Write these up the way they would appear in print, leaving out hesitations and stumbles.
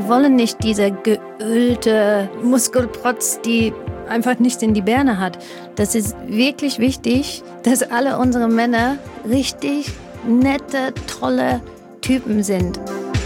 wollen nicht diese geölte Muskelprotz, die einfach nicht in die Birne hat. Das ist wirklich wichtig, dass alle unsere Männer richtig nette, tolle Typen sind.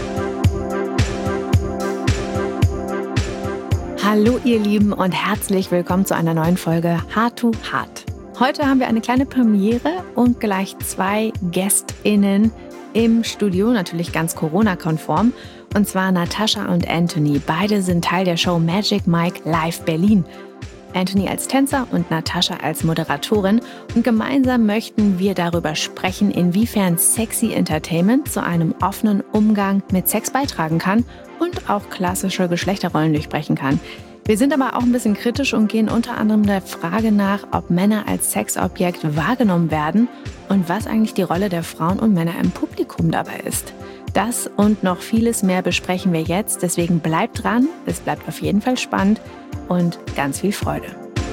Hallo ihr Lieben und herzlich willkommen zu einer neuen Folge Heart to Heart. Heute haben wir eine kleine Premiere und gleich 2 GästInnen im Studio, natürlich ganz Corona-konform. Und zwar Natascha und Anthony. Beide sind Teil der Show Magic Mike Live Berlin. Anthony als Tänzer und Natascha als Moderatorin. Und gemeinsam möchten wir darüber sprechen, inwiefern Sexy Entertainment zu einem offenen Umgang mit Sex beitragen kann und auch klassische Geschlechterrollen durchbrechen kann. Wir sind aber auch ein bisschen kritisch und gehen unter anderem der Frage nach, ob Männer als Sexobjekt wahrgenommen werden und was eigentlich die Rolle der Frauen und Männer im Publikum dabei ist. Das und noch vieles mehr besprechen wir jetzt, deswegen bleibt dran, es bleibt auf jeden Fall spannend und ganz viel Freude.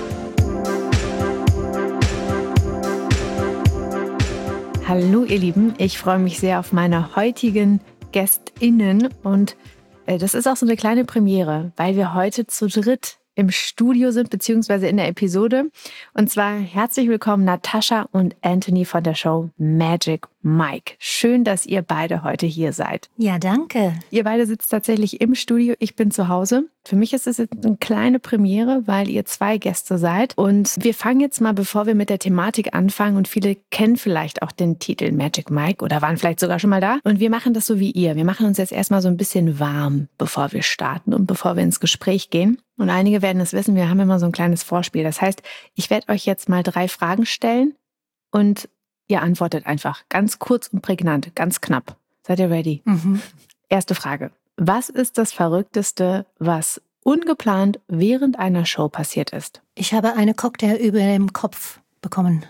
Hallo ihr Lieben, ich freue mich sehr auf meine heutigen GästInnen und das ist auch so eine kleine Premiere, weil wir heute zu dritt im Studio sind, beziehungsweise in der Episode. Und zwar herzlich willkommen Natascha und Anthony von der Show Magic Mike. Schön, dass ihr beide heute hier seid. Ja, danke. Ihr beide sitzt tatsächlich im Studio, ich bin zu Hause. Für mich ist es jetzt eine kleine Premiere, weil ihr 2 Gäste seid. Und wir fangen jetzt mal, bevor wir mit der Thematik anfangen, und viele kennen vielleicht auch den Titel Magic Mike oder waren vielleicht sogar schon mal da. Und wir machen das so wie ihr. Wir machen uns jetzt erstmal so ein bisschen warm, bevor wir starten und bevor wir ins Gespräch gehen. Und einige werden es wissen, wir haben immer so ein kleines Vorspiel. Das heißt, ich werde euch jetzt mal 3 Fragen stellen und ihr antwortet einfach ganz kurz und prägnant, ganz knapp. Seid ihr ready? Mhm. Erste Frage. Was ist das Verrückteste, was ungeplant während einer Show passiert ist? Ich habe eine Cocktail über dem Kopf bekommen.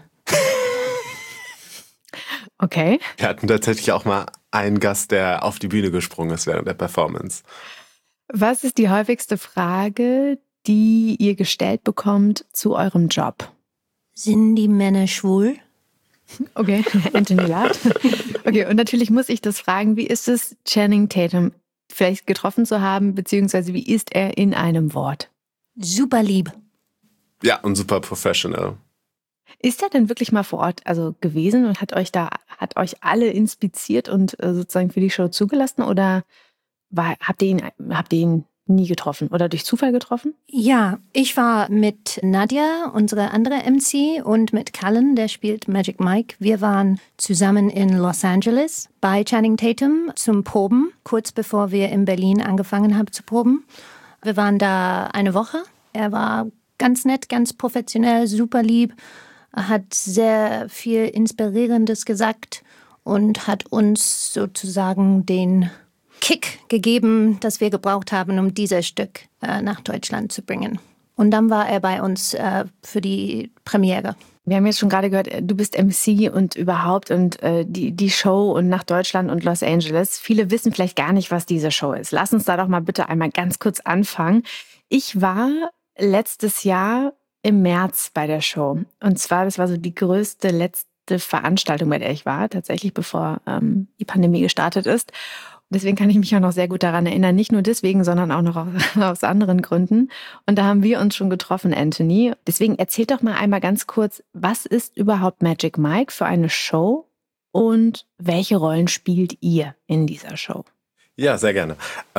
Okay. Wir hatten tatsächlich auch mal einen Gast, der auf die Bühne gesprungen ist während der Performance. Was ist die häufigste Frage, die ihr gestellt bekommt zu eurem Job? Sind die Männer schwul? Okay, Anthony lacht. Okay, und natürlich muss ich das fragen, wie ist es, Channing Tatum vielleicht getroffen zu haben, beziehungsweise wie ist er in einem Wort? Super lieb. Ja, und super professional. Ist er denn wirklich mal vor Ort gewesen und hat euch alle inspiziert und sozusagen für die Show zugelassen oder habt ihr ihn nie getroffen oder durch Zufall getroffen? Ja, ich war mit Nadja, unsere andere MC, und mit Callan, der spielt Magic Mike. Wir waren zusammen in Los Angeles bei Channing Tatum zum Proben, kurz bevor wir in Berlin angefangen haben zu proben. Wir waren da eine Woche. Er war ganz nett, ganz professionell, super lieb. Er hat sehr viel Inspirierendes gesagt und hat uns sozusagen den Kick gegeben, das wir gebraucht haben, um dieses Stück nach Deutschland zu bringen. Und dann war er bei uns für die Premiere. Wir haben jetzt schon gerade gehört, du bist MC und überhaupt und die Show und nach Deutschland und Los Angeles. Viele wissen vielleicht gar nicht, was diese Show ist. Lass uns da doch mal bitte einmal ganz kurz anfangen. Ich war letztes Jahr im März bei der Show. Und zwar, das war so die letzte Veranstaltung, bei der ich war, tatsächlich bevor die Pandemie gestartet ist. Deswegen kann ich mich auch noch sehr gut daran erinnern. Nicht nur deswegen, sondern auch noch aus anderen Gründen. Und da haben wir uns schon getroffen, Anthony. Deswegen erzähl doch mal einmal ganz kurz, was ist überhaupt Magic Mike für eine Show und welche Rollen spielt ihr in dieser Show? Ja, sehr gerne.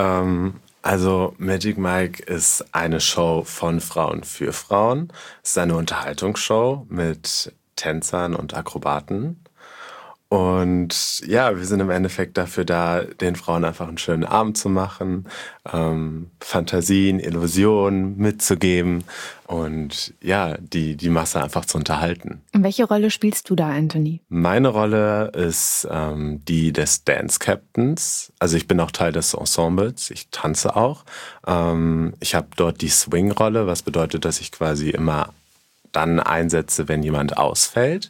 Also Magic Mike ist eine Show von Frauen für Frauen. Es ist eine Unterhaltungsshow mit Tänzern und Akrobaten. Und ja, wir sind im Endeffekt dafür da, den Frauen einfach einen schönen Abend zu machen, Fantasien, Illusionen mitzugeben und ja, die Masse einfach zu unterhalten. Und welche Rolle spielst du da, Anthony? Meine Rolle ist die des Dance Captains. Also ich bin auch Teil des Ensembles, ich tanze auch. Ich habe dort die Swing-Rolle, was bedeutet, dass ich quasi immer dann einsetze, wenn jemand ausfällt.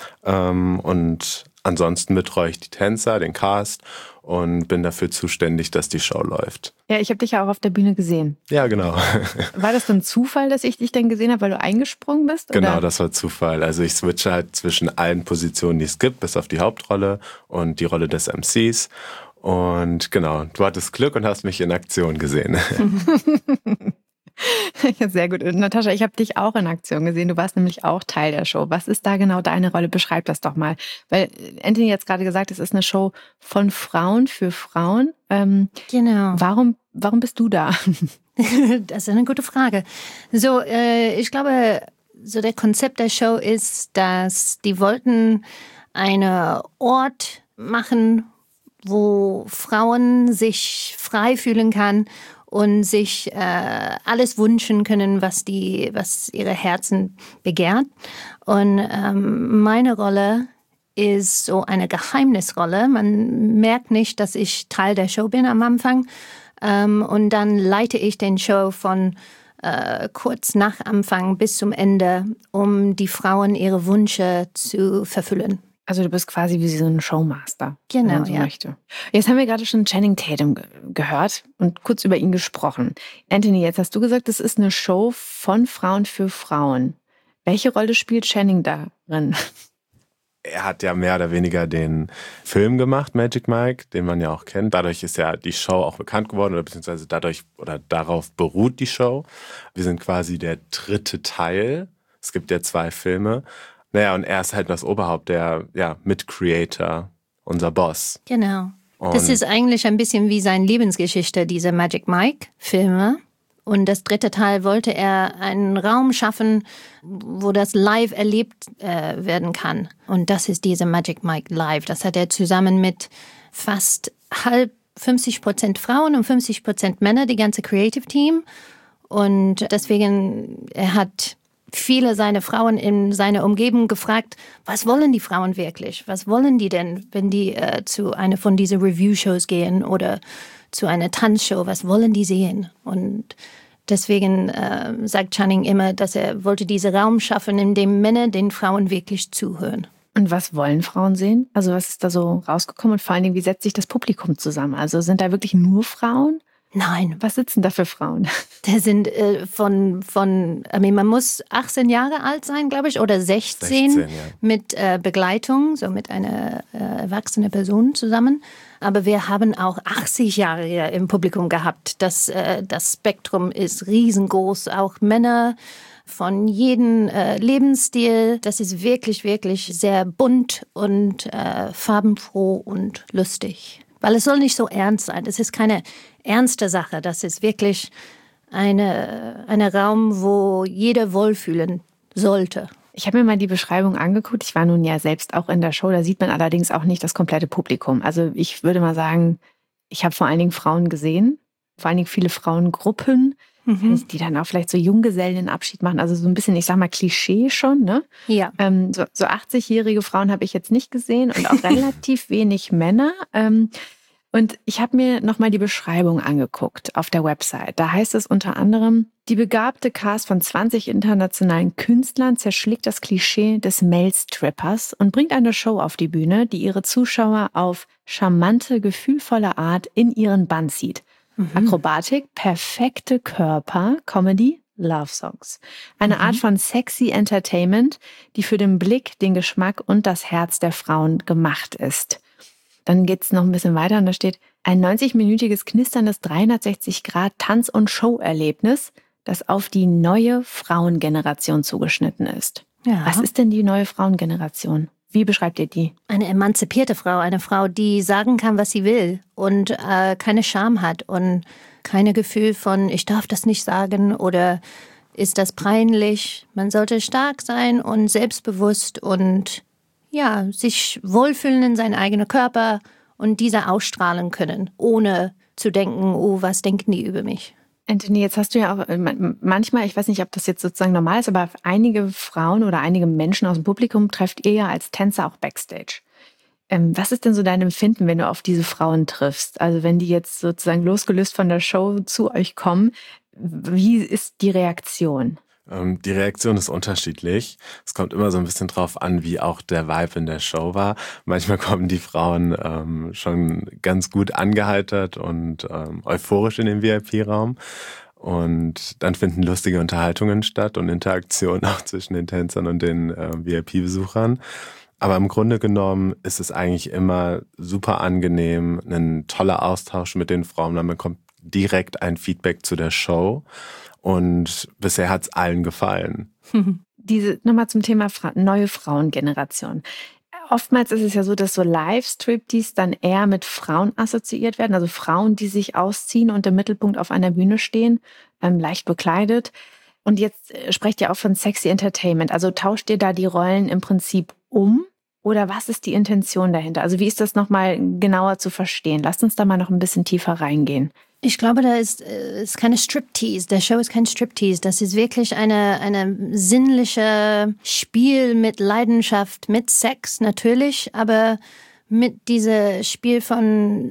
Und ansonsten betreue ich die Tänzer, den Cast und bin dafür zuständig, dass die Show läuft. Ja, ich habe dich ja auch auf der Bühne gesehen. Ja, genau. War das dann Zufall, dass ich dich dann gesehen habe, weil du eingesprungen bist? Genau, oder? Das war Zufall. Also ich switche halt zwischen allen Positionen, die es gibt, bis auf die Hauptrolle und die Rolle des MCs. Und genau, du hattest Glück und hast mich in Aktion gesehen. Ja, sehr gut. Und Natascha, ich habe dich auch in Aktion gesehen. Du warst nämlich auch Teil der Show. Was ist da genau deine Rolle? Beschreib das doch mal. Weil Anthony jetzt gerade gesagt, es ist eine Show von Frauen für Frauen. Genau. Warum bist du da? Das ist eine gute Frage. So, ich glaube, so der Konzept der Show ist, dass die wollten einen Ort machen, wo Frauen sich frei fühlen kann und sich alles wünschen können, was ihre Herzen begehrt. Und meine Rolle ist so eine Geheimnisrolle. Man merkt nicht, dass ich Teil der Show bin am Anfang. Und dann leite ich den Show von kurz nach Anfang bis zum Ende, um die Frauen ihre Wünsche zu erfüllen. Also du bist quasi wie so ein Showmaster, genau, wenn man so möchte. Jetzt haben wir gerade schon Channing Tatum gehört und kurz über ihn gesprochen. Anthony, jetzt hast du gesagt, das ist eine Show von Frauen für Frauen. Welche Rolle spielt Channing darin? Er hat ja mehr oder weniger den Film gemacht, Magic Mike, den man ja auch kennt. Dadurch ist ja die Show auch bekannt geworden oder beziehungsweise darauf beruht die Show. Wir sind quasi der dritte Teil. Es gibt ja 2 Filme. Naja, und er ist halt das Oberhaupt, der Mit-Creator, unser Boss. Genau. Das ist eigentlich ein bisschen wie seine Lebensgeschichte, diese Magic Mike-Filme. Und das dritte Teil wollte er einen Raum schaffen, wo das live erlebt werden kann. Und das ist diese Magic Mike Live. Das hat er zusammen mit fast 50% Frauen und 50% Männer, die ganze Creative Team. Und deswegen, er hat viele seiner Frauen in seiner Umgebung gefragt, was wollen die Frauen wirklich? Was wollen die denn, wenn die zu einer von diesen Review-Shows gehen oder zu einer Tanzshow? Was wollen die sehen? Und deswegen sagt Channing immer, dass er wollte diesen Raum schaffen, in dem Männer den Frauen wirklich zuhören. Und was wollen Frauen sehen? Also was ist da so rausgekommen? Und vor allen Dingen, wie setzt sich das Publikum zusammen? Also sind da wirklich nur Frauen? Nein. Was sitzen da für Frauen? Da sind man muss 18 Jahre alt sein, glaube ich, oder 16 mit Begleitung, so mit einer erwachsenen Person zusammen. Aber wir haben auch 80 Jahre im Publikum gehabt. Das Spektrum ist riesengroß, auch Männer von jedem Lebensstil. Das ist wirklich, wirklich sehr bunt und farbenfroh und lustig. Weil es soll nicht so ernst sein. Das ist keine ernste Sache. Das ist wirklich ein Raum, wo jeder wohlfühlen sollte. Ich habe mir mal die Beschreibung angeguckt. Ich war nun ja selbst auch in der Show. Da sieht man allerdings auch nicht das komplette Publikum. Also ich würde mal sagen, ich habe vor allen Dingen Frauen gesehen. Vor allen Dingen viele Frauengruppen, die dann auch vielleicht so Junggesellenabschied machen. Also so ein bisschen, ich sag mal, Klischee schon, ne? Ja. So 80-jährige Frauen habe ich jetzt nicht gesehen und auch relativ wenig Männer. Und ich habe mir nochmal die Beschreibung angeguckt auf der Website. Da heißt es unter anderem, die begabte Cast von 20 internationalen Künstlern zerschlägt das Klischee des Male-Strippers und bringt eine Show auf die Bühne, die ihre Zuschauer auf charmante, gefühlvolle Art in ihren Bann zieht. Akrobatik, perfekte Körper, Comedy, Love Songs. Eine Art von sexy Entertainment, die für den Blick, den Geschmack und das Herz der Frauen gemacht ist. Dann geht's noch ein bisschen weiter und da steht, ein 90-minütiges knisterndes 360-Grad-Tanz- und Show-Erlebnis, das auf die neue Frauengeneration zugeschnitten ist. Ja. Was ist denn die neue Frauengeneration? Wie beschreibt ihr die? Eine emanzipierte Frau, eine Frau, die sagen kann, was sie will und keine Scham hat und keine Gefühl von, ich darf das nicht sagen oder ist das peinlich. Man sollte stark sein und selbstbewusst und sich wohlfühlen in seinem eigenen Körper und dieser ausstrahlen können, ohne zu denken, oh, was denken die über mich? Anthony, jetzt hast du ja auch manchmal, ich weiß nicht, ob das jetzt sozusagen normal ist, aber einige Frauen oder einige Menschen aus dem Publikum trefft ihr ja als Tänzer auch Backstage. Was ist denn so dein Empfinden, wenn du auf diese Frauen triffst? Also wenn die jetzt sozusagen losgelöst von der Show zu euch kommen, wie ist die Reaktion? Die Reaktion ist unterschiedlich. Es kommt immer so ein bisschen drauf an, wie auch der Vibe in der Show war. Manchmal kommen die Frauen schon ganz gut angeheitert und euphorisch in den VIP-Raum. Und dann finden lustige Unterhaltungen statt und Interaktionen auch zwischen den Tänzern und den VIP-Besuchern. Aber im Grunde genommen ist es eigentlich immer super angenehm, ein toller Austausch mit den Frauen. Man bekommt direkt ein Feedback zu der Show und bisher hat es allen gefallen. Nochmal zum Thema neue Frauengeneration. Oftmals ist es ja so, dass so Live-Striptease dann eher mit Frauen assoziiert werden, also Frauen, die sich ausziehen und im Mittelpunkt auf einer Bühne stehen, leicht bekleidet. Und jetzt sprecht ihr auch von Sexy Entertainment. Also tauscht ihr da die Rollen im Prinzip um? Oder was ist die Intention dahinter? Also wie ist das nochmal genauer zu verstehen? Lasst uns da mal noch ein bisschen tiefer reingehen. Ich glaube, da ist keine Striptease. Der Show ist kein Striptease. Das ist wirklich eine sinnliche Spiel mit Leidenschaft, mit Sex natürlich, aber mit diesem Spiel von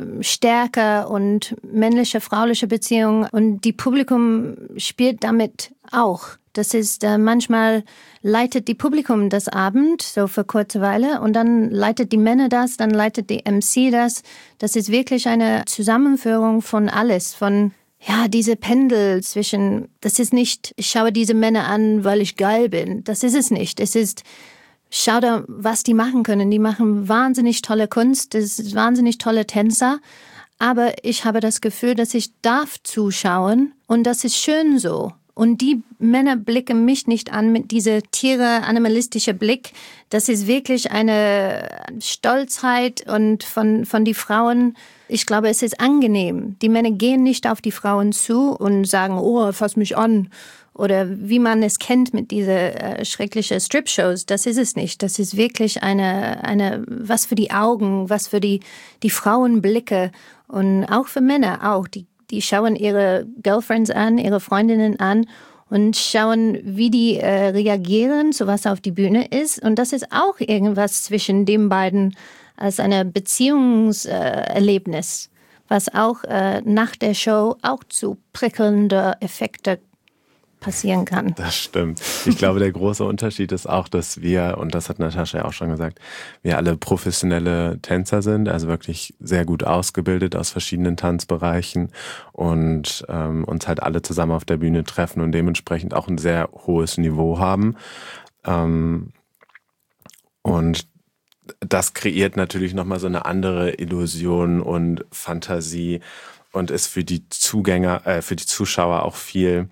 Stärke und männliche, frauliche Beziehungen. Und die Publikum spielt damit auch. Das ist manchmal leitet die Publikum das Abend, so für kurze Weile, und dann leitet die Männer das, dann leitet die MC das. Das ist wirklich eine Zusammenführung von alles, von diese Pendel zwischen, das ist nicht, ich schaue diese Männer an, weil ich geil bin. Das ist es nicht. Es ist, schau da, was die machen können. Die machen wahnsinnig tolle Kunst, das ist wahnsinnig tolle Tänzer. Aber ich habe das Gefühl, dass ich darf zuschauen und das ist schön so. Und die Männer blicken mich nicht an mit dieser Tiere-animalistische Blick. Das ist wirklich eine Stolzheit und von die Frauen. Ich glaube, es ist angenehm. Die Männer gehen nicht auf die Frauen zu und sagen, oh, fass mich an. Oder wie man es kennt mit dieser schrecklichen Strip-Shows. Das ist es nicht. Das ist wirklich eine was für die Augen, was für die Frauenblicke und auch für Männer auch. Die schauen ihre Girlfriends an, ihre Freundinnen an und schauen, wie die reagieren, so was auf die Bühne ist. Und das ist auch irgendwas zwischen den beiden als ein Beziehungserlebnis, was auch nach der Show auch zu prickelnden Effekten passieren kann. Das stimmt. Ich glaube, der große Unterschied ist auch, dass wir, und das hat Natascha ja auch schon gesagt, wir alle professionelle Tänzer sind, also wirklich sehr gut ausgebildet aus verschiedenen Tanzbereichen und uns halt alle zusammen auf der Bühne treffen und dementsprechend auch ein sehr hohes Niveau haben. Und das kreiert natürlich nochmal so eine andere Illusion und Fantasie und ist für die Zuschauer auch viel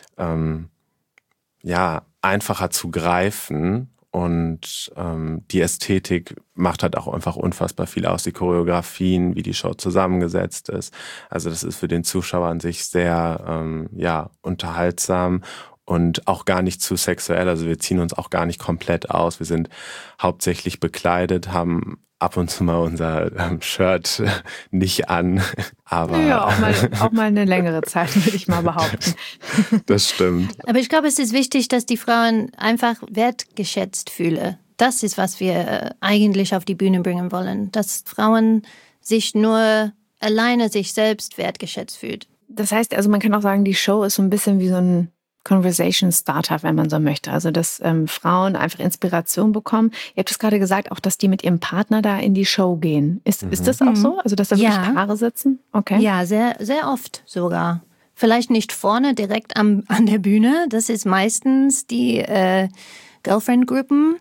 einfacher zu greifen und die Ästhetik macht halt auch einfach unfassbar viel aus, die Choreografien, wie die Show zusammengesetzt ist. Also das ist für den Zuschauer an sich sehr unterhaltsam und auch gar nicht zu sexuell. Also wir ziehen uns auch gar nicht komplett aus. Wir sind hauptsächlich bekleidet, haben ab und zu mal unser Shirt nicht an. Aber ja, auch mal eine längere Zeit, würde ich mal behaupten. Das stimmt. Aber ich glaube, es ist wichtig, dass die Frauen einfach wertgeschätzt fühlen. Das ist, was wir eigentlich auf die Bühne bringen wollen. Dass Frauen sich nur alleine sich selbst wertgeschätzt fühlt. Das heißt, also man kann auch sagen, die Show ist so ein bisschen wie so ein Conversation Starter, wenn man so möchte. Also, dass Frauen einfach Inspiration bekommen. Ihr habt es gerade gesagt, auch, dass die mit ihrem Partner da in die Show gehen. Ist das auch so? Also, dass da wirklich Paare sitzen? Okay. Ja, sehr, sehr oft sogar. Vielleicht nicht vorne direkt an der Bühne. Das ist meistens die Girlfriend-Gruppen.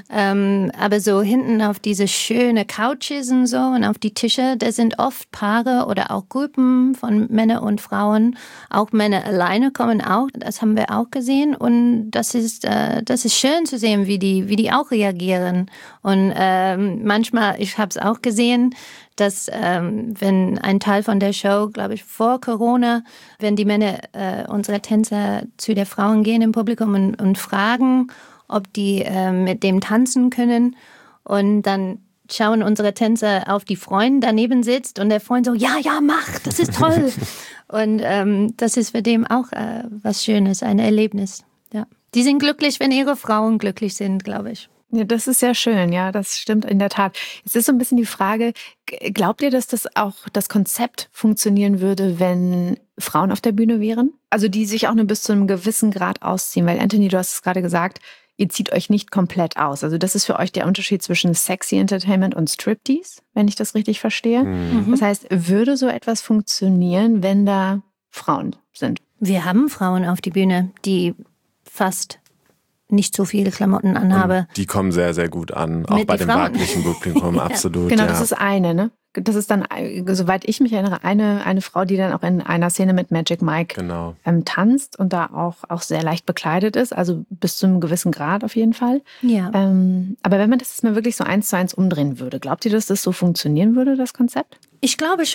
Aber so hinten auf diese schönen Couches und so und auf die Tische, da sind oft Paare oder auch Gruppen von Männern und Frauen. Auch Männer alleine kommen auch. Das haben wir auch gesehen. Und das ist schön zu sehen, wie die auch reagieren. Und manchmal, ich habe es auch gesehen, dass wenn ein Teil von der Show, glaube ich, vor Corona, wenn die Männer, unsere Tänzer zu der Frauen gehen im Publikum und fragen, ob die mit dem tanzen können. Und dann schauen unsere Tänzer auf die Freundin daneben sitzt und der Freund so, ja, mach, das ist toll. Und das ist für den auch was Schönes, ein Erlebnis. Ja. Die sind glücklich, wenn ihre Frauen glücklich sind, glaube ich. Ja, das ist sehr schön, ja, das stimmt in der Tat. Es ist so ein bisschen die Frage, glaubt ihr, dass das Konzept funktionieren würde, wenn Frauen auf der Bühne wären? Also die sich auch nur bis zu einem gewissen Grad ausziehen, weil Anthony, du hast es gerade gesagt, ihr zieht euch nicht komplett aus. Also das ist für euch der Unterschied zwischen Sexy Entertainment und Striptease, wenn ich das richtig verstehe. Mhm. Das heißt, würde so etwas funktionieren, wenn da Frauen sind? Wir haben Frauen auf die Bühne, die fast nicht so viele Klamotten anhabe. Und die kommen sehr, sehr gut an, auch Mit bei den dem Frauen. weiblichen Publikum, absolut. Genau, ja. das ist eine, ne? Das ist dann, soweit ich mich erinnere, eine Frau, die dann auch in einer Szene mit Magic Mike Genau. Tanzt und da auch sehr leicht bekleidet ist, also bis zu einem gewissen Grad auf jeden Fall. Ja. Aber wenn man das jetzt mal wirklich so 1:1 umdrehen würde, glaubt ihr, dass das so funktionieren würde, das Konzept? Ich glaube,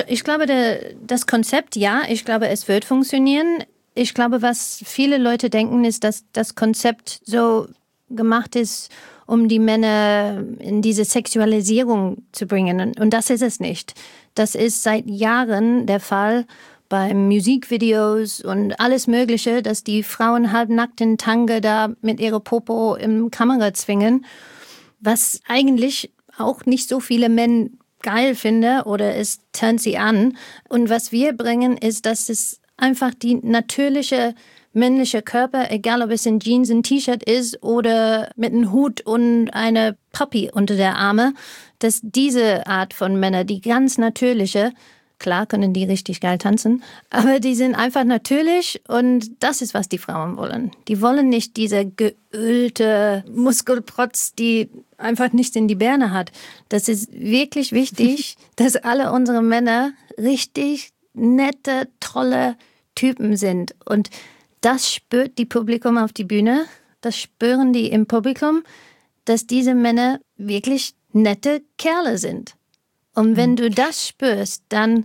das Konzept, ja, ich glaube, es wird funktionieren. Ich glaube, was viele Leute denken, ist, dass das Konzept so gemacht ist, um die Männer in diese Sexualisierung zu bringen. Und das ist es nicht. Das ist seit Jahren der Fall bei Musikvideos und alles Mögliche, dass die Frauen halbnackt in Tanga da mit ihrer Popo im Kamera zwingen, was eigentlich auch nicht so viele Männer geil finden oder es turnt sie an. Und was wir bringen, ist, dass es einfach die natürliche männliche Körper, egal ob es in Jeans, ein T-Shirt ist oder mit einem Hut und eine Puppy unter der Arme, dass diese Art von Männer, die ganz natürliche, klar können die richtig geil tanzen, aber die sind einfach natürlich und das ist, was die Frauen wollen. Die wollen nicht diese geölte Muskelprotz, die einfach nichts in die Birne hat. Das ist wirklich wichtig, dass alle unsere Männer richtig nette, tolle Typen sind und das spürt die Publikum auf die Bühne, das spüren die im Publikum, dass diese Männer wirklich nette Kerle sind. Und wenn du das spürst, dann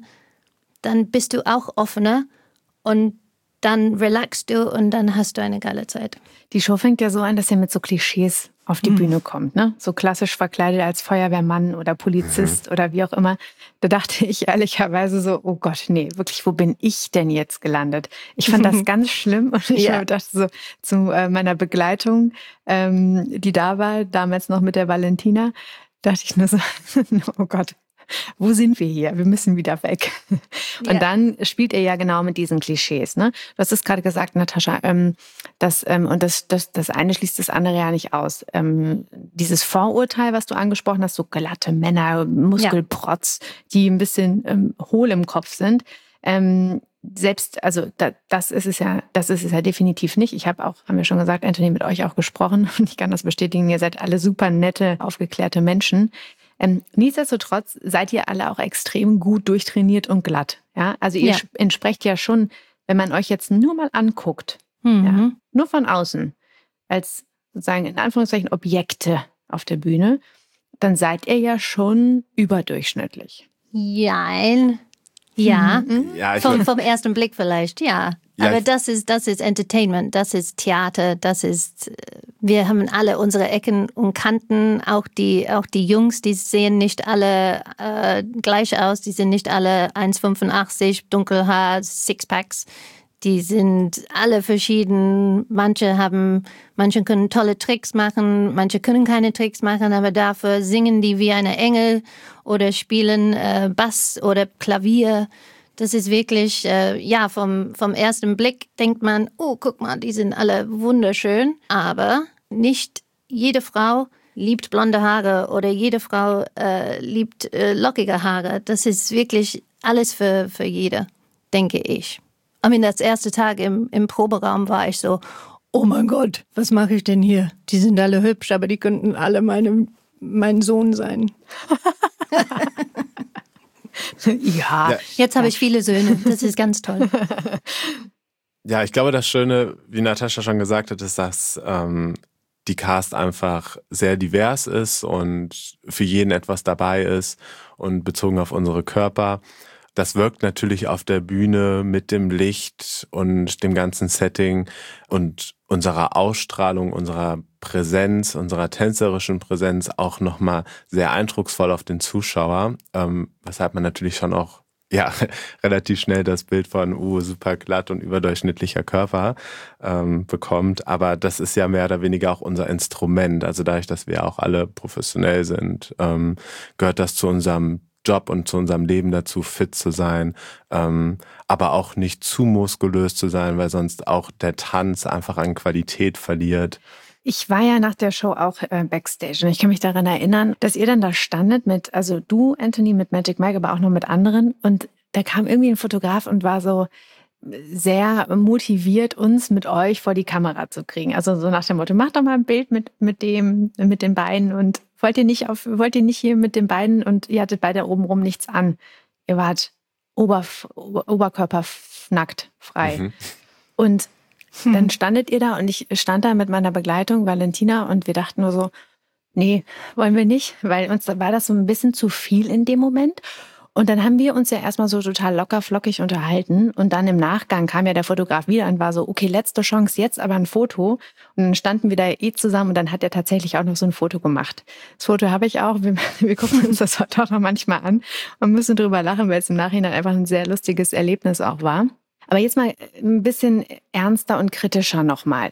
bist du auch offener und dann relaxst du und dann hast du eine geile Zeit. Die Show fängt ja so an, dass ihr mit so Klischees auf die Bühne kommt, ne? So klassisch verkleidet als Feuerwehrmann oder Polizist oder wie auch immer. Da dachte ich ehrlicherweise so, oh Gott, nee, wirklich, wo bin ich denn jetzt gelandet? Ich fand das ganz schlimm und ich dachte so zu meiner Begleitung, die da war, damals noch mit der Valentina, dachte ich nur so, oh Gott. Wo sind wir hier? Wir müssen wieder weg. Und dann spielt er ja genau mit diesen Klischees. Ne? Du hast es gerade gesagt, Natascha, das eine schließt das andere ja nicht aus. Dieses Vorurteil, was du angesprochen hast, so glatte Männer, Muskelprotz, die ein bisschen hohl im Kopf sind. Selbst, also das ist es ja definitiv nicht. Ich habe auch, haben wir schon gesagt, Anthony, mit euch auch gesprochen und ich kann das bestätigen, ihr seid alle super nette, aufgeklärte Menschen. Nichtsdestotrotz seid ihr alle auch extrem gut durchtrainiert und glatt. Ja? Also ihr entsprecht ja schon, wenn man euch jetzt nur mal anguckt, nur von außen, als sozusagen in Anführungszeichen Objekte auf der Bühne, dann seid ihr ja schon überdurchschnittlich. Ja, vom ersten Blick vielleicht, ja. Aber das ist Entertainment, das ist Theater, wir haben alle unsere Ecken und Kanten, auch die Jungs, die sehen nicht alle gleich aus, die sind nicht alle 1,85, Dunkelhaar, Sixpacks, die sind alle verschieden, manche können tolle Tricks machen, manche können keine Tricks machen, aber dafür singen die wie eine Engel oder spielen Bass oder Klavier. Das ist wirklich, vom ersten Blick denkt man, oh, guck mal, die sind alle wunderschön. Aber nicht jede Frau liebt blonde Haare oder jede Frau liebt lockige Haare. Das ist wirklich alles für jede, denke ich. Das erste Tag im Proberaum war ich so, oh mein Gott, was mache ich denn hier? Die sind alle hübsch, aber die könnten alle mein Sohn sein. Ja. Jetzt habe ich viele Söhne. Das ist ganz toll. Ja, ich glaube, das Schöne, wie Natascha schon gesagt hat, ist, dass die Cast einfach sehr divers ist und für jeden etwas dabei ist und bezogen auf unsere Körper. Das wirkt natürlich auf der Bühne mit dem Licht und dem ganzen Setting und unserer Ausstrahlung, unserer Präsenz, unserer tänzerischen Präsenz auch nochmal sehr eindrucksvoll auf den Zuschauer, weshalb man natürlich schon auch relativ schnell das Bild von super glatt und überdurchschnittlicher Körper bekommt. Aber das ist ja mehr oder weniger auch unser Instrument. Also dadurch, dass wir auch alle professionell sind, gehört das zu unserem Job und zu unserem Leben dazu, fit zu sein, aber auch nicht zu muskulös zu sein, weil sonst auch der Tanz einfach an Qualität verliert. Ich war ja nach der Show auch Backstage und ich kann mich daran erinnern, dass ihr dann da standet also du, Anthony, mit Magic Mike, aber auch noch mit anderen und da kam irgendwie ein Fotograf und war so, sehr motiviert, uns mit euch vor die Kamera zu kriegen. Also so nach dem Motto, macht doch mal ein Bild mit den beiden und wollt ihr nicht hier mit den beiden und ihr hattet beide obenrum nichts an. Ihr wart oberkörpernackt frei. Mhm. Und dann standet ihr da und ich stand da mit meiner Begleitung, Valentina, und wir dachten nur so, nee, wollen wir nicht, weil uns war das so ein bisschen zu viel in dem Moment. Und dann haben wir uns ja erstmal so total locker flockig unterhalten und dann im Nachgang kam ja der Fotograf wieder und war so, okay, letzte Chance, jetzt aber ein Foto. Und dann standen wir da zusammen und dann hat er tatsächlich auch noch so ein Foto gemacht. Das Foto habe ich auch, wir gucken uns das heute auch noch manchmal an und müssen drüber lachen, weil es im Nachhinein einfach ein sehr lustiges Erlebnis auch war. Aber jetzt mal ein bisschen ernster und kritischer nochmal.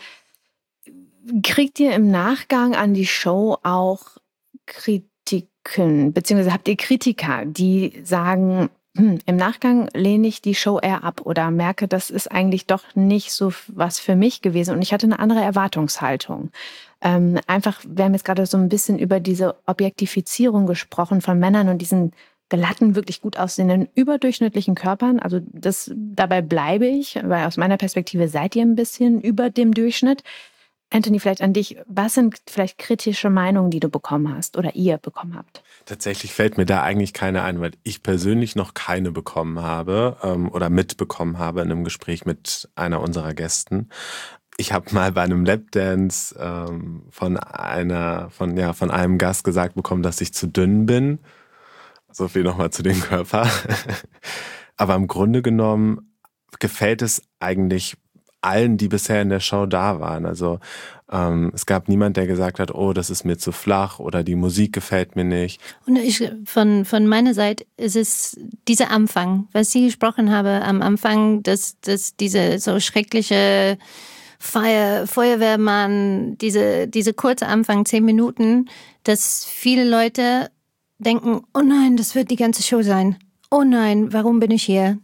Kriegt ihr im Nachgang an die Show auch Kritiken, beziehungsweise habt ihr Kritiker, die sagen, im Nachgang lehne ich die Show eher ab oder merke, das ist eigentlich doch nicht so was für mich gewesen und ich hatte eine andere Erwartungshaltung. Einfach, wir haben jetzt gerade so ein bisschen über diese Objektifizierung gesprochen von Männern und diesen glatten, wirklich gut aussehenden, überdurchschnittlichen Körpern. Also dabei bleibe ich, weil aus meiner Perspektive seid ihr ein bisschen über dem Durchschnitt. Anthony, vielleicht an dich. Was sind vielleicht kritische Meinungen, die du bekommen hast oder ihr bekommen habt? Tatsächlich fällt mir da eigentlich keine ein, weil ich persönlich noch keine bekommen habe oder mitbekommen habe in einem Gespräch mit einer unserer Gästen. Ich habe mal bei einem Lapdance von einem Gast gesagt bekommen, dass ich zu dünn bin. So viel nochmal zu dem Körper. Aber im Grunde genommen gefällt es eigentlich allen, die bisher in der Show da waren. Also es gab niemand, der gesagt hat, oh, das ist mir zu flach oder die Musik gefällt mir nicht. Und von meiner Seite ist es dieser Anfang, was ich gesprochen habe am Anfang, dass diese so schreckliche Feuerwehrmann, diese kurze Anfang, 10 Minuten, dass viele Leute denken, oh nein, das wird die ganze Show sein. Oh nein, warum bin ich hier?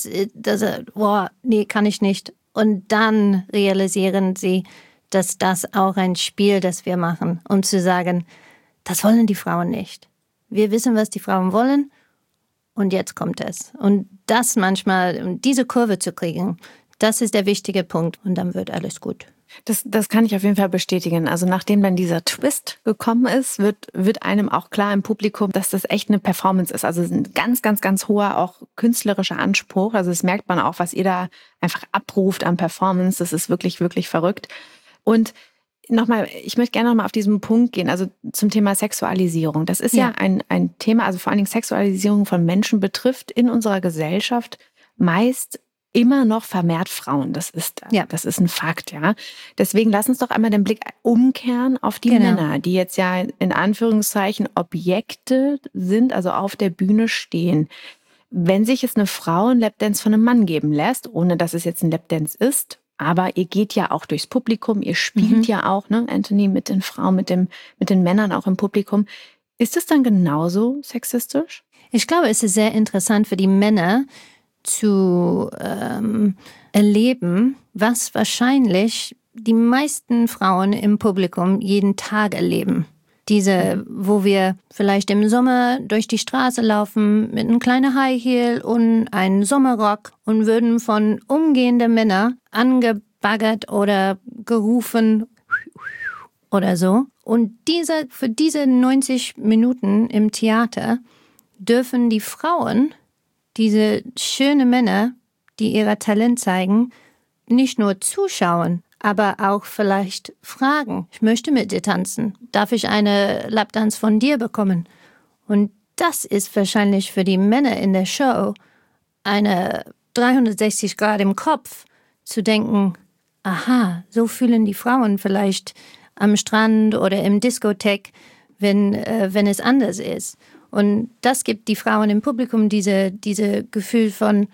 Nee, kann ich nicht. Und dann realisieren sie, dass das auch ein Spiel, das wir machen, um zu sagen, das wollen die Frauen nicht. Wir wissen, was die Frauen wollen und jetzt kommt es. Und das manchmal, um diese Kurve zu kriegen, das ist der wichtige Punkt und dann wird alles gut. Das kann ich auf jeden Fall bestätigen. Also nachdem dann dieser Twist gekommen ist, wird einem auch klar im Publikum, dass das echt eine Performance ist. Also ein ganz, ganz, ganz hoher auch künstlerischer Anspruch. Also das merkt man auch, was ihr da einfach abruft an Performance. Das ist wirklich, wirklich verrückt. Und nochmal, ich möchte gerne nochmal auf diesen Punkt gehen, also zum Thema Sexualisierung. Das ist ja ein Thema, also vor allen Dingen Sexualisierung von Menschen betrifft in unserer Gesellschaft meist immer noch vermehrt Frauen. Das ist ein Fakt, ja. Deswegen lass uns doch einmal den Blick umkehren auf die Männer, die jetzt ja in Anführungszeichen Objekte sind, also auf der Bühne stehen. Wenn sich jetzt eine Frau einen Lapdance von einem Mann geben lässt, ohne dass es jetzt ein Lapdance ist, aber ihr geht ja auch durchs Publikum, ihr spielt ja auch, ne, Anthony, mit den Frauen, mit den Männern auch im Publikum. Ist es dann genauso sexistisch? Ich glaube, es ist sehr interessant für die Männer zu erleben, was wahrscheinlich die meisten Frauen im Publikum jeden Tag erleben. Wo wir vielleicht im Sommer durch die Straße laufen mit einem kleinen High Heel und einem Sommerrock und würden von umgehenden Männern angebaggert oder gerufen oder so. Und für diese 90 Minuten im Theater dürfen die Frauen, diese schönen Männer, die ihr Talent zeigen, nicht nur zuschauen, aber auch vielleicht fragen, ich möchte mit dir tanzen. Darf ich eine Lapdance von dir bekommen? Und das ist wahrscheinlich für die Männer in der Show eine 360 Grad im Kopf, zu denken, aha, so fühlen die Frauen vielleicht am Strand oder im Diskothek, wenn es anders ist. Und das gibt die Frauen im Publikum diese Gefühl von,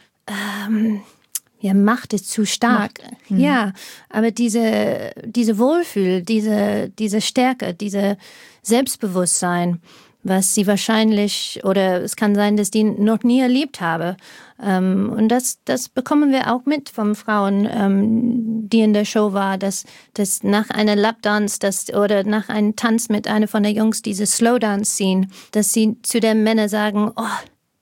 Macht ist zu stark. Ja, aber diese Wohlfühl, diese Stärke, diese Selbstbewusstsein, was sie wahrscheinlich, oder es kann sein, dass die noch nie erlebt habe. Und das bekommen wir auch mit von Frauen, die in der Show war, dass nach einer Lapdance oder nach einem Tanz mit einer von der Jungs, diese Slowdance ziehen, dass sie zu den Männern sagen, oh,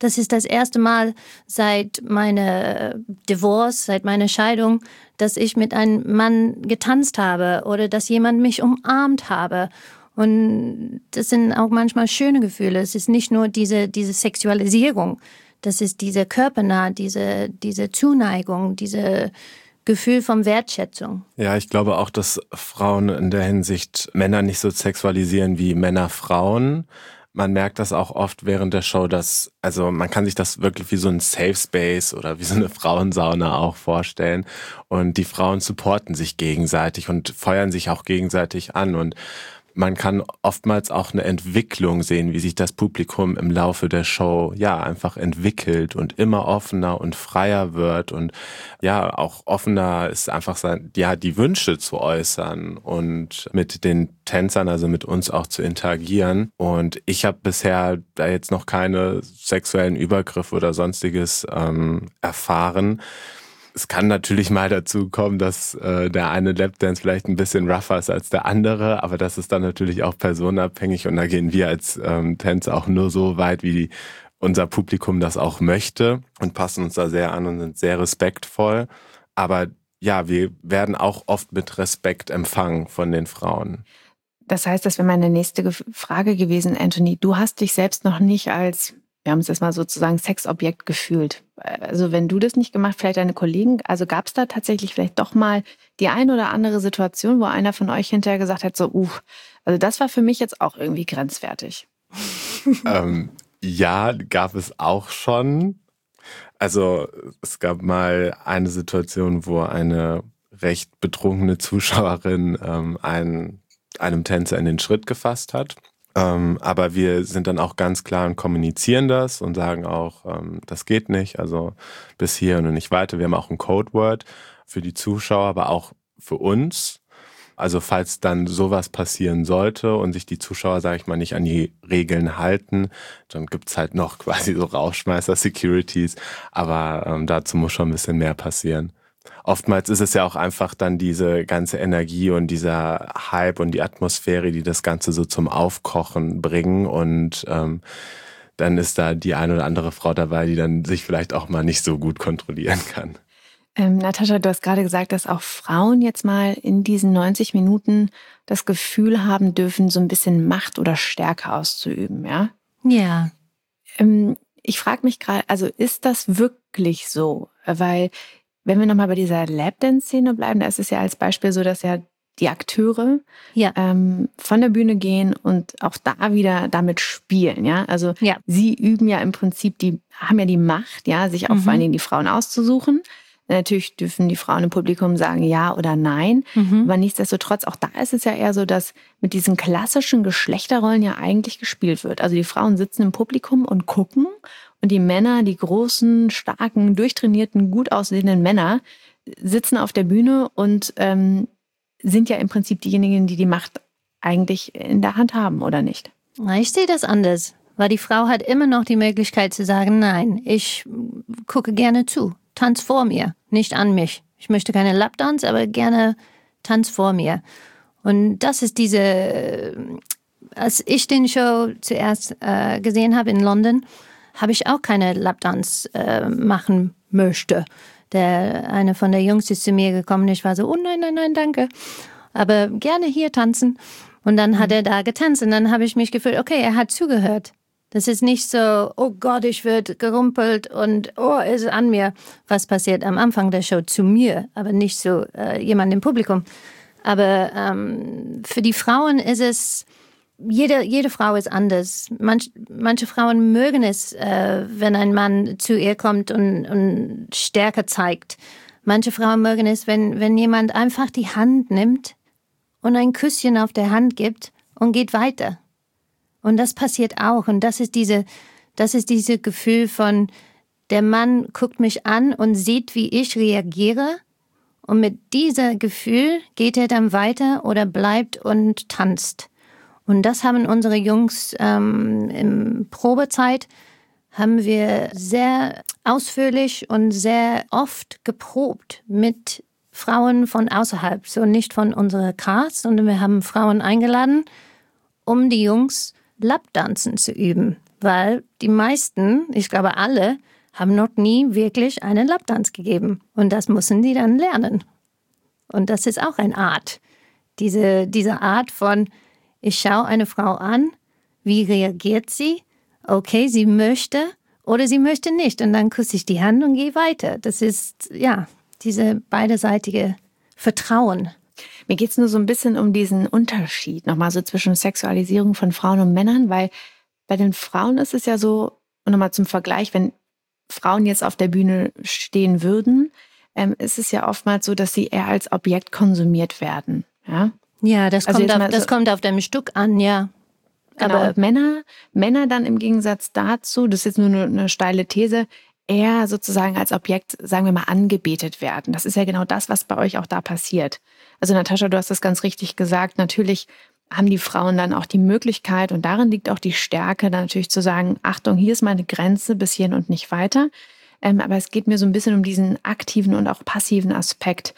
Das ist das erste Mal seit meiner Divorce, seit meiner Scheidung, dass ich mit einem Mann getanzt habe oder dass jemand mich umarmt habe. Und das sind auch manchmal schöne Gefühle. Es ist nicht nur diese Sexualisierung, das ist diese körpernah, diese Zuneigung, diese Gefühl von Wertschätzung. Ja, ich glaube auch, dass Frauen in der Hinsicht Männer nicht so sexualisieren wie Männer Frauen. Man merkt das auch oft während der Show, also man kann sich das wirklich wie so ein Safe Space oder wie so eine Frauensauna auch vorstellen. Und die Frauen supporten sich gegenseitig und feuern sich auch gegenseitig an. Und man kann oftmals auch eine Entwicklung sehen, wie sich das Publikum im Laufe der Show einfach entwickelt und immer offener und freier wird und auch offener ist einfach die Wünsche zu äußern und mit den Tänzern, also mit uns auch zu interagieren. Und ich habe bisher da jetzt noch keine sexuellen Übergriffe oder sonstiges erfahren. Es kann natürlich mal dazu kommen, dass der eine Lapdance vielleicht ein bisschen rougher ist als der andere, aber das ist dann natürlich auch personenabhängig und da gehen wir als Tänzer auch nur so weit, wie unser Publikum das auch möchte und passen uns da sehr an und sind sehr respektvoll. Aber ja, wir werden auch oft mit Respekt empfangen von den Frauen. Das heißt, das wäre meine nächste Frage gewesen, Anthony. Du hast dich selbst noch nicht als, wir haben es jetzt mal sozusagen, Sexobjekt gefühlt. Also wenn du das nicht gemacht, vielleicht deine Kollegen, also gab es da tatsächlich vielleicht doch mal die ein oder andere Situation, wo einer von euch hinterher gesagt hat, so, also das war für mich jetzt auch irgendwie grenzwertig. Ja, gab es auch schon. Also es gab mal eine Situation, wo eine recht betrunkene Zuschauerin einem Tänzer in den Schritt gefasst hat. Aber wir sind dann auch ganz klar und kommunizieren das und sagen auch, das geht nicht, also bis hier und nicht weiter. Wir haben auch ein Codeword für die Zuschauer, aber auch für uns. Also falls dann sowas passieren sollte und sich die Zuschauer, sage ich mal, nicht an die Regeln halten, dann gibt's halt noch quasi so Rauschmeister-Securities, aber dazu muss schon ein bisschen mehr passieren. Oftmals ist es ja auch einfach dann diese ganze Energie und dieser Hype und die Atmosphäre, die das Ganze so zum Aufkochen bringen und dann ist da die eine oder andere Frau dabei, die dann sich vielleicht auch mal nicht so gut kontrollieren kann. Natascha, du hast gerade gesagt, dass auch Frauen jetzt mal in diesen 90 Minuten das Gefühl haben dürfen, so ein bisschen Macht oder Stärke auszuüben, ja? Ja. Ich frage mich gerade, also ist das wirklich so? Weil wenn wir nochmal bei dieser Lapdance-Szene bleiben, da ist es ja als Beispiel so, dass ja die Akteure von der Bühne gehen und auch da wieder damit spielen. Ja? Also sie üben ja im Prinzip, haben ja die Macht, ja, sich auch vor allen Dingen die Frauen auszusuchen. Natürlich dürfen die Frauen im Publikum sagen ja oder nein. Aber nichtsdestotrotz, auch da ist es ja eher so, dass mit diesen klassischen Geschlechterrollen ja eigentlich gespielt wird. Also die Frauen sitzen im Publikum und gucken. Und die Männer, die großen, starken, durchtrainierten, gut aussehenden Männer, sitzen auf der Bühne und sind ja im Prinzip diejenigen, die die Macht eigentlich in der Hand haben, oder nicht? Ich sehe das anders, weil die Frau hat immer noch die Möglichkeit zu sagen, nein, ich gucke gerne zu, tanz vor mir, nicht an mich. Ich möchte keine Lapdance, aber gerne tanz vor mir. Und das ist als ich den Show zuerst gesehen habe in London, habe ich auch keine Lapdance machen möchte. Eine von der Jungs ist zu mir gekommen, ich war so, oh nein, danke. Aber gerne hier tanzen. Und dann hat er da getanzt und dann habe ich mich gefühlt, okay, er hat zugehört. Das ist nicht so, oh Gott, ich werde gerumpelt und oh, ist an mir. Was passiert am Anfang der Show zu mir, aber nicht so jemand im Publikum. Aber für die Frauen ist es, jede Frau ist anders. Manche Frauen mögen es, wenn ein Mann zu ihr kommt und Stärke zeigt. Manche Frauen mögen es, wenn jemand einfach die Hand nimmt und ein Küsschen auf der Hand gibt und geht weiter. Und das passiert auch. Und das ist diese Gefühl von, der Mann guckt mich an und sieht, wie ich reagiere. Und mit diesem Gefühl geht er dann weiter oder bleibt und tanzt. Und das haben unsere Jungs in Probezeit, haben wir sehr ausführlich und sehr oft geprobt mit Frauen von außerhalb, so nicht von unserer Cast, sondern wir haben Frauen eingeladen, um die Jungs Lapdanzen zu üben. weil die meisten, ich glaube alle, haben noch nie wirklich einen Lapdance gegeben. Und das müssen die dann lernen. Und das ist auch eine Art. Diese Art von, ich schaue eine Frau an, wie reagiert sie? Okay, sie möchte oder sie möchte nicht. Und dann küsse ich die Hand und gehe weiter. Das ist, ja, diese beiderseitige Vertrauen. Mir geht es nur so ein bisschen um diesen Unterschied nochmal so zwischen Sexualisierung von Frauen und Männern, weil bei den Frauen ist es ja so, und nochmal zum Vergleich, wenn Frauen jetzt auf der Bühne stehen würden, ist es ja oftmals so, dass sie eher als Objekt konsumiert werden. Ja, das kommt auf dem Stück an, ja. Genau, aber Männer dann im Gegensatz dazu, das ist jetzt nur eine steile These, eher sozusagen als Objekt, sagen wir mal, angebetet werden. Das ist ja genau das, was bei euch auch da passiert. Also Natascha, du hast das ganz richtig gesagt. Natürlich haben die Frauen dann auch die Möglichkeit, und darin liegt auch die Stärke, dann natürlich zu sagen, Achtung, hier ist meine Grenze, bis hierhin und nicht weiter. Aber es geht mir so ein bisschen um diesen aktiven und auch passiven Aspekt,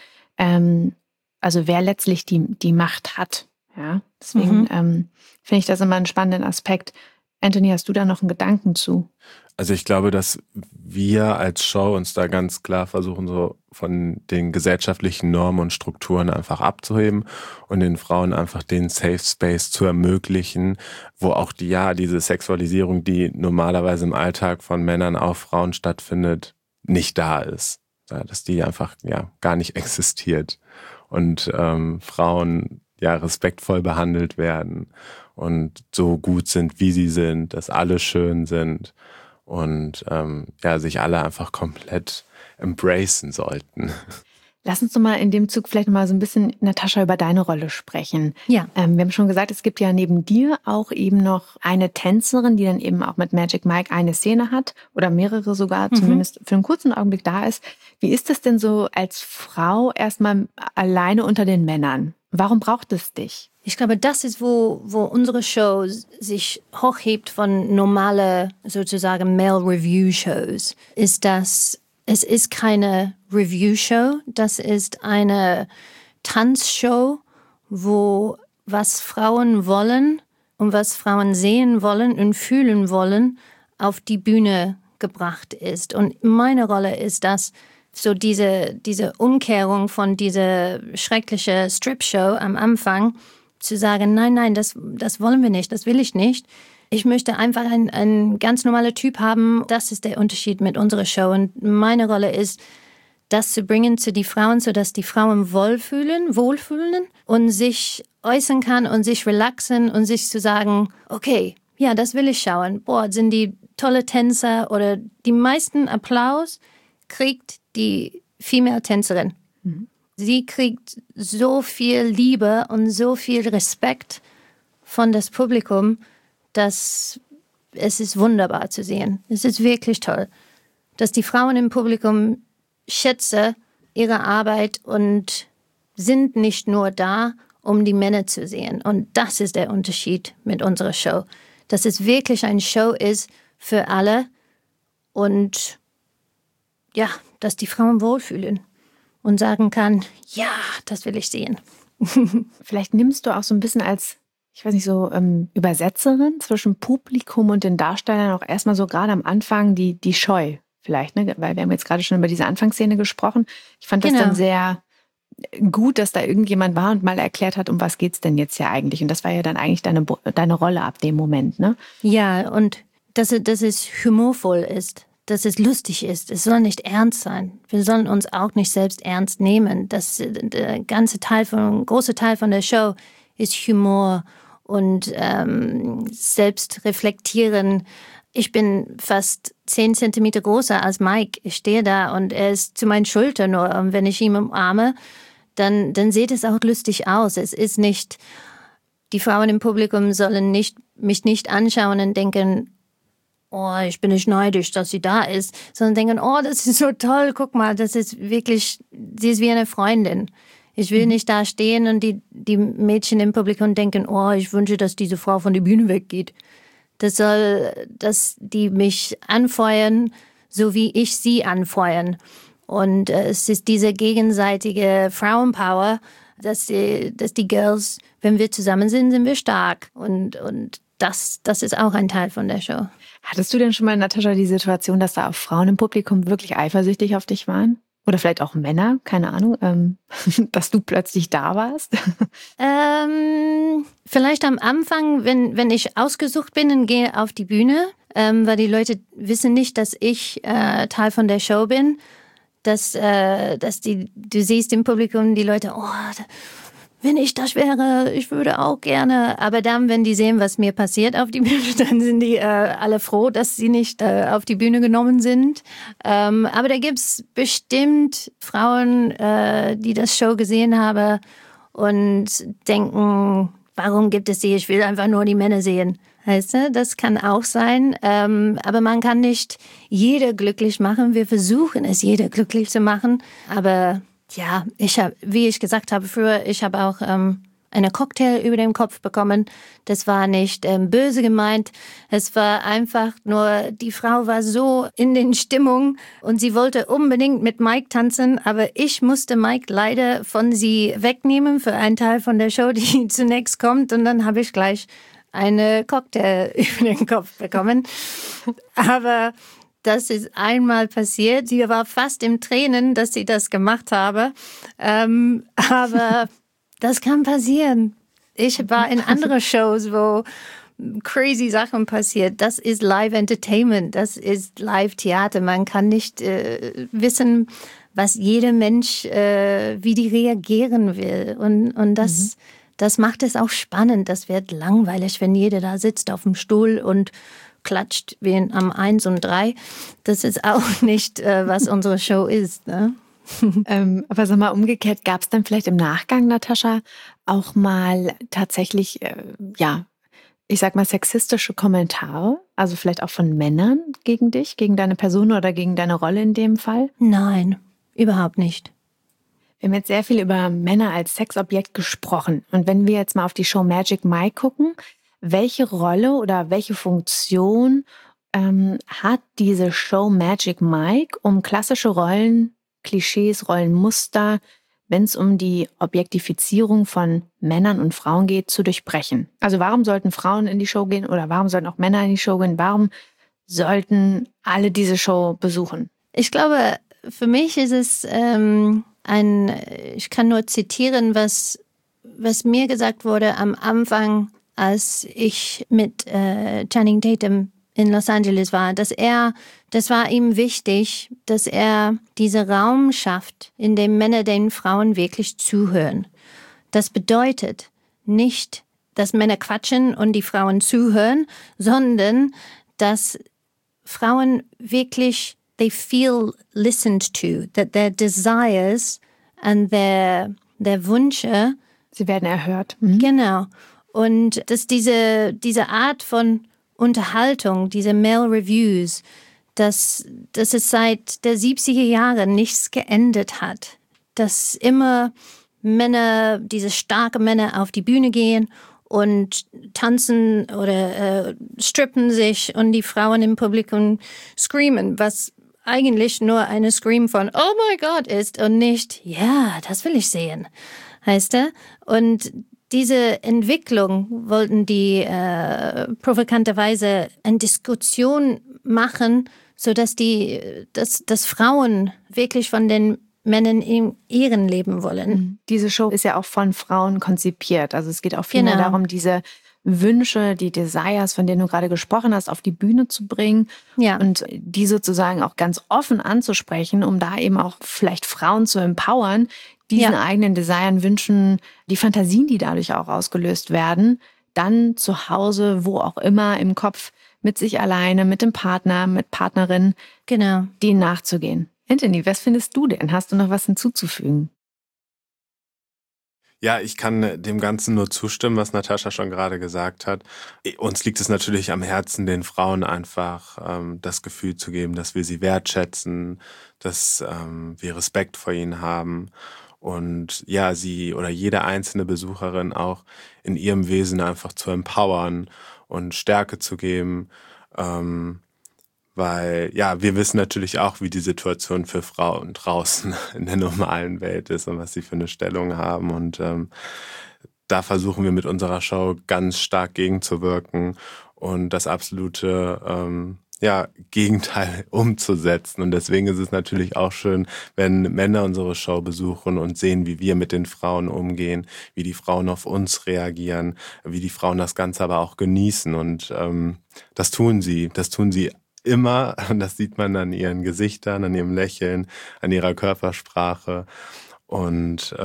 also wer letztlich die Macht hat. Ja? Deswegen finde ich das immer einen spannenden Aspekt. Anthony, hast du da noch einen Gedanken zu? Also ich glaube, dass wir als Show uns da ganz klar versuchen, so von den gesellschaftlichen Normen und Strukturen einfach abzuheben und den Frauen einfach den Safe Space zu ermöglichen, wo auch diese Sexualisierung, die normalerweise im Alltag von Männern auf Frauen stattfindet, nicht da ist. Ja, dass die einfach gar nicht existiert und Frauen respektvoll behandelt werden und so gut sind, wie sie sind, dass alle schön sind und sich alle einfach komplett embracen sollten. Lass uns doch mal in dem Zug vielleicht noch mal so ein bisschen, Natascha, über deine Rolle sprechen. Ja. Wir haben schon gesagt, es gibt ja neben dir auch eben noch eine Tänzerin, die dann eben auch mit Magic Mike eine Szene hat oder mehrere sogar, zumindest für einen kurzen Augenblick da ist. Wie ist es denn so als Frau erstmal alleine unter den Männern? Warum braucht es dich? Ich glaube, das ist, wo unsere Show sich hochhebt von normale, sozusagen Male-Review-Shows, ist, dass es ist keine Review-Show, das ist eine Tanzshow, wo was Frauen wollen und was Frauen sehen wollen und fühlen wollen, auf die Bühne gebracht ist. Und meine Rolle ist das, so diese Umkehrung von dieser schrecklichen Strip-Show am Anfang, zu sagen, nein, das wollen wir nicht, das will ich nicht. Ich möchte einfach ein ganz normaler Typ haben. Das ist der Unterschied mit unserer Show. Und meine Rolle ist, das zu bringen zu den Frauen, sodass die Frauen wohlfühlen und sich äußern kann und sich relaxen und sich zu sagen, okay, ja, das will ich schauen. Boah, sind die tolle Tänzer oder die meisten Applaus kriegt die Female-Tänzerin. Sie kriegt so viel Liebe und so viel Respekt von das Publikum, dass es ist wunderbar zu sehen. Es ist wirklich toll, dass die Frauen im Publikum schätzen ihre Arbeit und sind nicht nur da, um die Männer zu sehen. Und das ist der Unterschied mit unserer Show. Dass es wirklich eine Show ist für alle und dass die Frauen wohlfühlen und sagen kann, ja, das will ich sehen. Vielleicht nimmst du auch so ein bisschen als, ich weiß nicht, so Übersetzerin zwischen Publikum und den Darstellern auch erstmal so gerade am Anfang die Scheu vielleicht, ne? Weil wir haben jetzt gerade schon über diese Anfangsszene gesprochen. Ich fand das dann sehr gut, dass da irgendjemand war und mal erklärt hat, um was geht's denn jetzt hier eigentlich? Und das war ja dann eigentlich deine Rolle ab dem Moment, ne? Ja, und dass es humorvoll ist, dass es lustig ist. Es soll nicht ernst sein. Wir sollen uns auch nicht selbst ernst nehmen. Der große Teil von der Show ist Humor und selbst reflektieren. Ich bin fast 10 Zentimeter größer als Mike. Ich stehe da und er ist zu meinen Schultern nur. Und wenn ich ihn umarme, dann sieht es auch lustig aus. Es ist nicht, die Frauen im Publikum sollen mich nicht anschauen und denken, oh, ich bin nicht neidisch, dass sie da ist, sondern denken, oh, das ist so toll, guck mal, das ist wirklich, sie ist wie eine Freundin. Ich will nicht da stehen und die Mädchen im Publikum denken, oh, ich wünsche, dass diese Frau von der Bühne weggeht. Das soll, dass die mich anfeuern, so wie ich sie anfeuern. Und es ist diese gegenseitige Frauenpower, dass die Girls, wenn wir zusammen sind wir stark. Und das ist auch ein Teil von der Show. Hattest du denn schon mal, Natascha, die Situation, dass da auch Frauen im Publikum wirklich eifersüchtig auf dich waren? Oder vielleicht auch Männer, keine Ahnung, dass du plötzlich da warst? Vielleicht am Anfang, wenn ich ausgesucht bin und gehe auf die Bühne, weil die Leute wissen nicht, dass ich Teil von der Show bin, du siehst im Publikum die Leute, oh, wenn ich das wäre, ich würde auch gerne. Aber dann, wenn die sehen, was mir passiert auf die Bühne, dann sind die alle froh, dass sie nicht auf die Bühne genommen sind. Aber da gibt's bestimmt Frauen, die das Show gesehen haben und denken, warum gibt es die? Ich will einfach nur die Männer sehen. Weißt du, das kann auch sein. Aber man kann nicht jeder glücklich machen. Wir versuchen es, jeder glücklich zu machen. Aber ja, wie ich gesagt habe früher, ich habe auch eine Cocktail über den Kopf bekommen. Das war nicht böse gemeint. Es war einfach nur, die Frau war so in den Stimmung und sie wollte unbedingt mit Mike tanzen, aber ich musste Mike leider von sie wegnehmen für einen Teil von der Show, die zunächst kommt. Und dann habe ich gleich eine Cocktail über den Kopf bekommen. Aber das ist einmal passiert. Sie war fast im Tränen, dass sie das gemacht habe. Aber das kann passieren. Ich war in anderen Shows, wo crazy Sachen passiert. Das ist Live-Entertainment, das ist Live-Theater. Man kann nicht wissen, was jeder Mensch, wie die reagieren will. Und das macht es auch spannend. Das wird langweilig, wenn jeder da sitzt auf dem Stuhl und klatscht wie am 1 und 3. Das ist auch nicht, was unsere Show ist, ne? Aber sag mal, umgekehrt, gab es dann vielleicht im Nachgang, Natascha, auch mal tatsächlich, ich sag mal, sexistische Kommentare? Also vielleicht auch von Männern gegen dich, gegen deine Person oder gegen deine Rolle in dem Fall? Nein, überhaupt nicht. Wir haben jetzt sehr viel über Männer als Sexobjekt gesprochen. Und wenn wir jetzt mal auf die Show Magic Mike gucken, welche Rolle oder welche Funktion hat diese Show Magic Mike, um klassische Rollenklischees, Rollenmuster, wenn es um die Objektifizierung von Männern und Frauen geht, zu durchbrechen? Also warum sollten Frauen in die Show gehen oder warum sollten auch Männer in die Show gehen? Warum sollten alle diese Show besuchen? Ich glaube, für mich ist es ich kann nur zitieren, was mir gesagt wurde am Anfang, als ich mit Channing Tatum in Los Angeles war, das war ihm wichtig, dass er diesen Raum schafft, in dem Männer den Frauen wirklich zuhören. Das bedeutet nicht, dass Männer quatschen und die Frauen zuhören, sondern dass Frauen wirklich, they feel listened to, that their desires and their Wünsche, sie werden erhört. Genau. Und dass diese Art von Unterhaltung, diese Male Reviews, dass es seit der 70er Jahre nichts geändert hat. Dass immer Männer, diese starken Männer auf die Bühne gehen und tanzen oder strippen sich und die Frauen im Publikum screamen, was eigentlich nur eine Scream von Oh my God ist und nicht, ja, das will ich sehen, heißt er. Und diese Entwicklung wollten die provokanterweise eine Diskussion machen, sodass dass Frauen wirklich von den Männern in ihren leben wollen. Diese Show ist ja auch von Frauen konzipiert. Also es geht auch viel mehr darum, diese Wünsche, die Desires, von denen du gerade gesprochen hast, auf die Bühne zu bringen und die sozusagen auch ganz offen anzusprechen, um da eben auch vielleicht Frauen zu empowern, diesen eigenen Desiren, Wünschen, die Fantasien, die dadurch auch ausgelöst werden, dann zu Hause, wo auch immer, im Kopf, mit sich alleine, mit dem Partner, mit Partnerin, denen nachzugehen. Anthony, was findest du denn? Hast du noch was hinzuzufügen? Ja, ich kann dem Ganzen nur zustimmen, was Natascha schon gerade gesagt hat. Uns liegt es natürlich am Herzen, den Frauen einfach das Gefühl zu geben, dass wir sie wertschätzen, dass wir Respekt vor ihnen haben und ja, sie oder jede einzelne Besucherin auch in ihrem Wesen einfach zu empowern und Stärke zu geben, weil ja, wir wissen natürlich auch, wie die Situation für Frauen draußen in der normalen Welt ist und was sie für eine Stellung haben. Und da versuchen wir mit unserer Show ganz stark gegenzuwirken und das absolute Gegenteil umzusetzen. Und deswegen ist es natürlich auch schön, wenn Männer unsere Show besuchen und sehen, wie wir mit den Frauen umgehen, wie die Frauen auf uns reagieren, wie die Frauen das Ganze aber auch genießen. Und das tun sie immer. Und das sieht man an ihren Gesichtern, an ihrem Lächeln, an ihrer Körpersprache. Und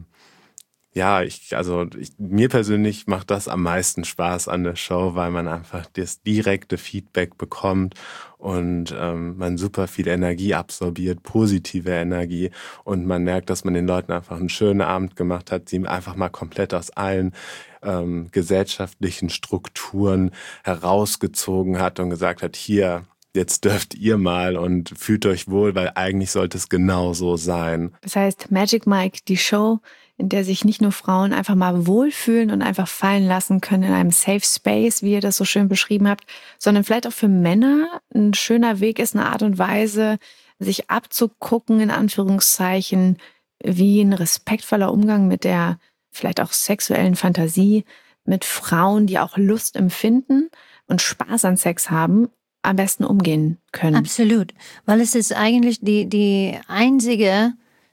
mir persönlich macht das am meisten Spaß an der Show, weil man einfach das direkte Feedback bekommt und man super viel Energie absorbiert, positive Energie, und man merkt, dass man den Leuten einfach einen schönen Abend gemacht hat, sie einfach mal komplett aus allen gesellschaftlichen Strukturen herausgezogen hat und gesagt hat, hier, jetzt dürft ihr mal und fühlt euch wohl, weil eigentlich sollte es genau so sein. Das heißt, Magic Mike, die Show, in der sich nicht nur Frauen einfach mal wohlfühlen und einfach fallen lassen können in einem Safe Space, wie ihr das so schön beschrieben habt, sondern vielleicht auch für Männer ein schöner Weg ist, eine Art und Weise, sich abzugucken, in Anführungszeichen, wie ein respektvoller Umgang mit der vielleicht auch sexuellen Fantasie mit Frauen, die auch Lust empfinden und Spaß an Sex haben, am besten umgehen können. Absolut, weil es ist eigentlich die einzige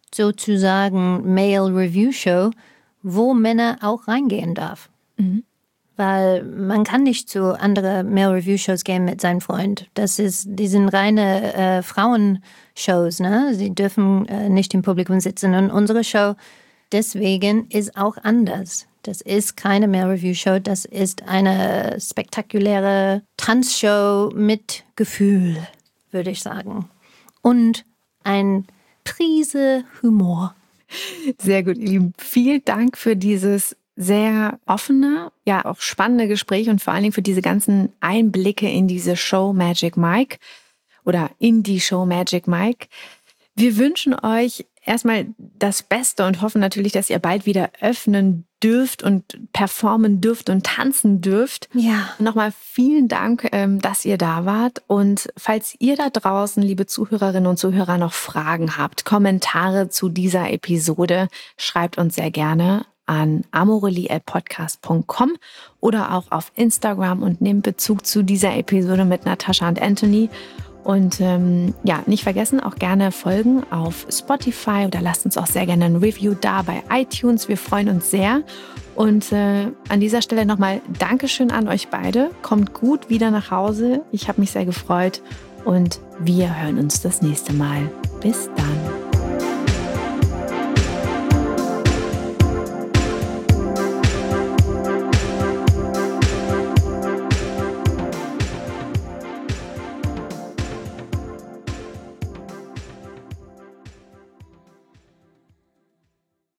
sozusagen Male Review Show, wo Männer auch reingehen darf. Mhm. Weil man kann nicht zu anderen Male Review Shows gehen mit seinem Freund. Die sind reine Frauenshows, ne? Sie dürfen nicht im Publikum sitzen. Und unsere Show deswegen ist auch anders. Das ist keine Male Review Show, das ist eine spektakuläre Tanzshow mit Gefühl, würde ich sagen. Und ein Prise Humor. Sehr gut, ihr Lieben. Vielen Dank für dieses sehr offene, ja auch spannende Gespräch und vor allen Dingen für diese ganzen Einblicke in diese Show Magic Mike oder in die Show Magic Mike. Wir wünschen euch erstmal das Beste und hoffen natürlich, dass ihr bald wieder öffnen dürft und performen dürft und tanzen dürft. Ja. Nochmal vielen Dank, dass ihr da wart. Und falls ihr da draußen, liebe Zuhörerinnen und Zuhörer, noch Fragen habt, Kommentare zu dieser Episode, schreibt uns sehr gerne an amorelie@podcast.com oder auch auf Instagram und nehmt Bezug zu dieser Episode mit Natascha und Anthony. Und nicht vergessen, auch gerne folgen auf Spotify oder lasst uns auch sehr gerne ein Review da bei iTunes. Wir freuen uns sehr. Und an dieser Stelle nochmal Dankeschön an euch beide. Kommt gut wieder nach Hause. Ich habe mich sehr gefreut und wir hören uns das nächste Mal. Bis dann.